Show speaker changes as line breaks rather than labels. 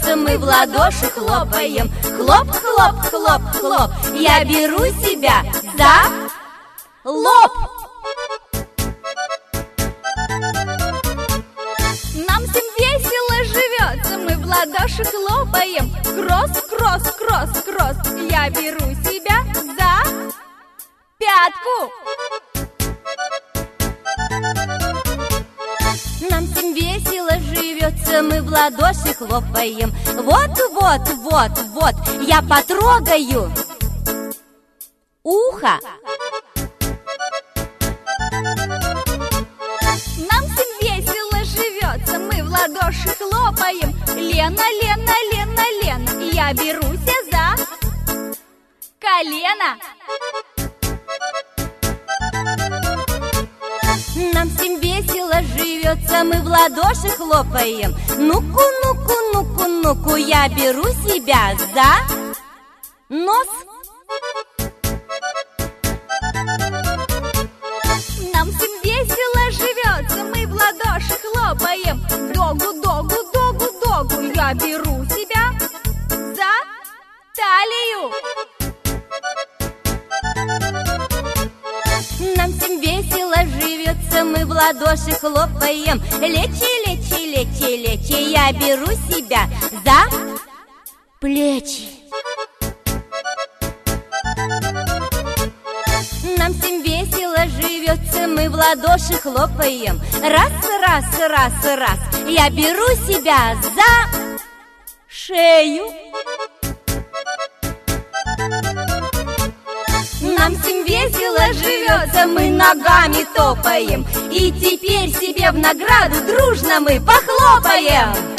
живется, мы в ладоши хлопаем. Хлоп, хлоп, хлоп, хлоп, я беру себя за лоб. Нам всем весело живется, мы в ладоши хлопаем. Кросс, кросс, кросс, кросс, я беру себя за пятку. Нам всем весело живется, мы в ладоши хлопаем. Вот, вот, вот, вот, я потрогаю ухо. Нам всем весело живется, мы в ладоши хлопаем. Лена, Лена, Лена, Лена, я беруся за колено. Нам всем весело живется, мы в ладоши хлопаем. Ну-ку, ну-ку, ну-ку, ну-ку, я беру себя за нос. Нам всем весело живется, мы в ладоши хлопаем. Догу, догу, догу, догу, я беру себя за талию. Нам всем весело живется, мы в ладоши хлопаем. Лечи, лечи, лечи, лечи, я беру себя за плечи. Нам всем весело живется, мы в ладоши хлопаем. Раз, раз, раз, раз, я беру себя за шею. Нам всем весело живется, мы ногами топаем. И теперь себе в награду дружно мы похлопаем.